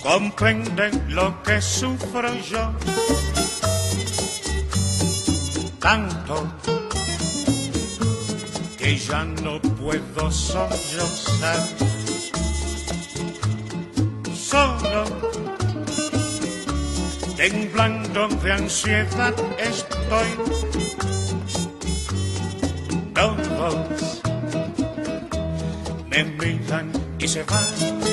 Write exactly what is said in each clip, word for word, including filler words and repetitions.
comprenden lo que sufro yo, tanto que ya no puedo sollozar, solo temblando de ansiedad estoy. Todos me miran y se van.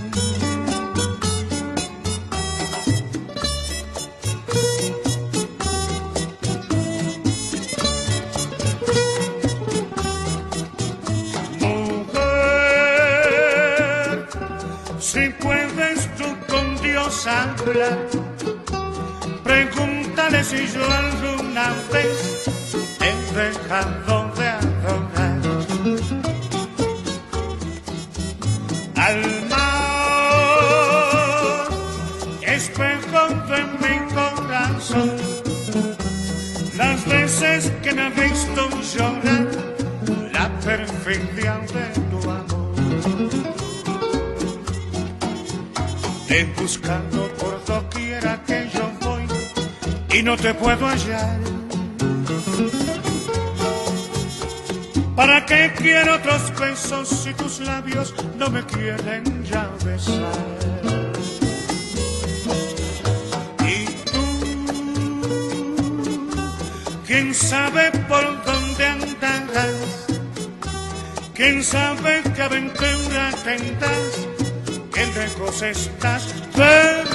Si puedes tú con Dios hablar, pregúntale si yo alguna vez he dejado de adorar al mar, espejo de mi corazón. Las veces que me ha visto llorar, la perfidia de tu amor. He buscado por doquiera que yo voy y no te puedo hallar. ¿Para qué quiero otros besos si tus labios no me quieren ya besar? Y tú, quién sabe por dónde andarás, quién sabe qué aventura tendrás, que lejos estás, pero